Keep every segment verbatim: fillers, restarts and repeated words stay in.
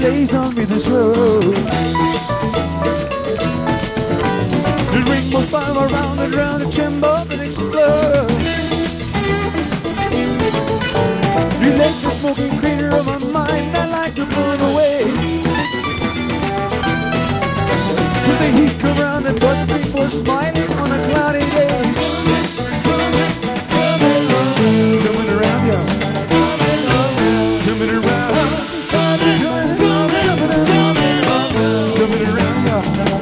lays on me this road. The ring will spiral around and round and tremble and explode. You let the smoking crater of my mind, I like to burn away. With the heat come round and bust people smiling on a cloudy day. Coming around, y'all. Coming around. Coming, coming, coming, coming around. Coming around, y'all.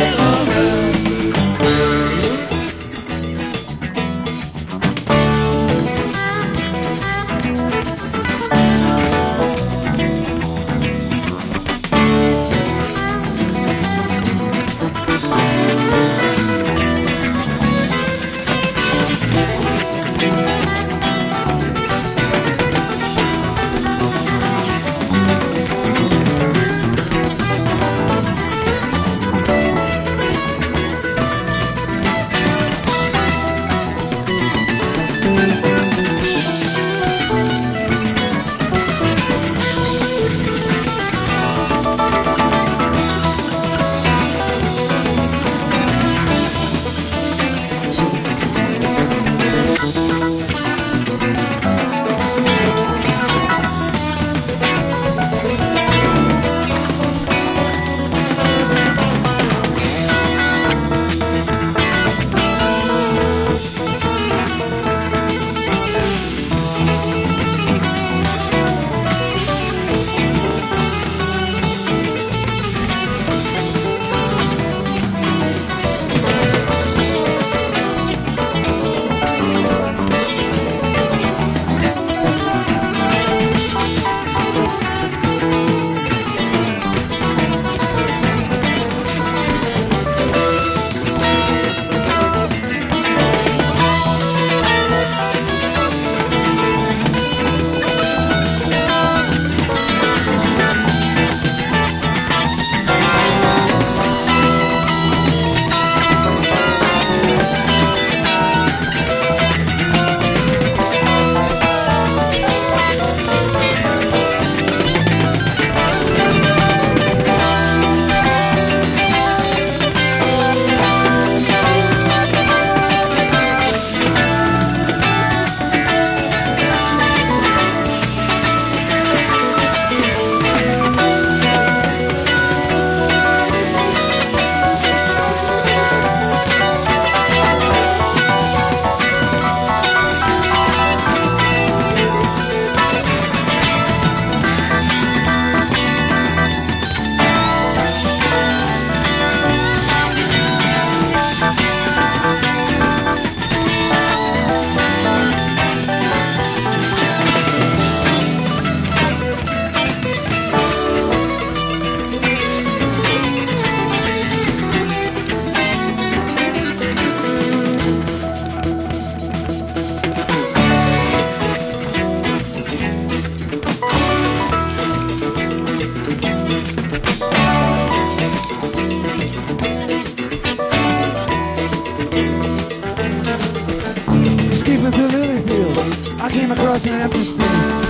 Across an empty space,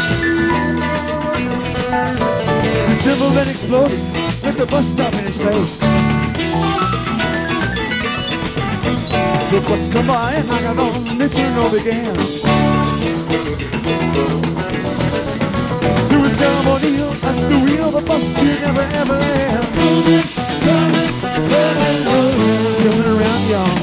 he trembled and exploded with the bus stop in his face. The bus come by and I got on, the turno began. There was Tom O'Neill at the wheel, the bus here never ever land. Coming, coming, coming, coming around, y'all.